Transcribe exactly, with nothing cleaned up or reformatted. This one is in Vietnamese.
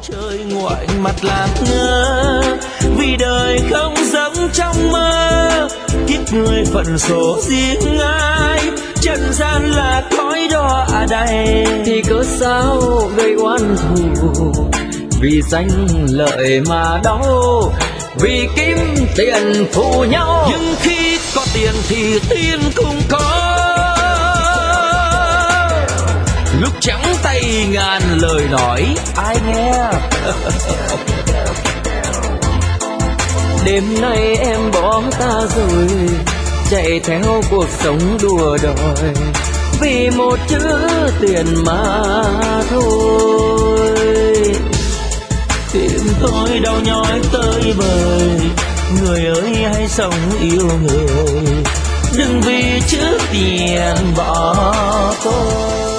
trời ngoảnh mặt làm ngơ vì đời không giống trong mơ, kiếp người phận số riêng ai, trần gian là cõi đọa đầy. Thì cớ sao gây oan thù, vì danh lợi mà đau, vì kiếm tiền thù nhau. Nhưng khi có tiền thì tiền cũng có, lúc trắng tay ngàn lời nói ai nghe. Đêm nay em bỏ ta rồi, chạy theo cuộc sống đùa đòi, vì một chữ tiền mà thôi. Tim tôi đau nhói tới bời, người ơi hãy sống yêu người, đừng vì chữ tiền bỏ tôi.